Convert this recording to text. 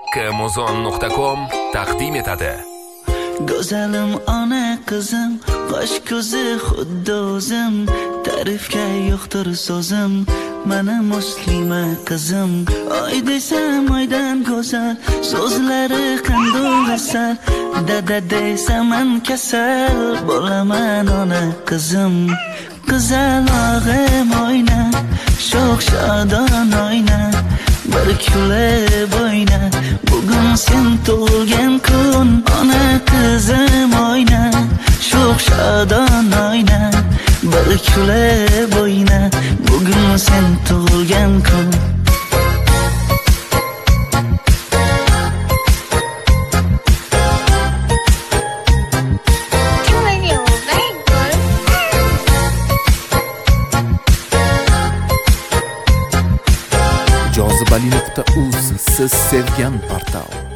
Kmozon.com taqdim etadi. Go'zalim ona qizim, qosh ko'zi xuddi o'zim, ta'rifga yo'qdir so'zim, mana muslima qizim. Oy desam oydan go'zal, so'zlari qandoq asal, dada desam man kasal, bo'laman ona qizim. Qizalog'im oyna, sho'x shodon oyna, bir kulib oyna, bugun sen tug'ilgan kun. Ona qizim oyna, sho'x shodon oyna, bir kulib oyna, bugun sen tug'ilgan kun. Jozibali.uz siz sevgan portal.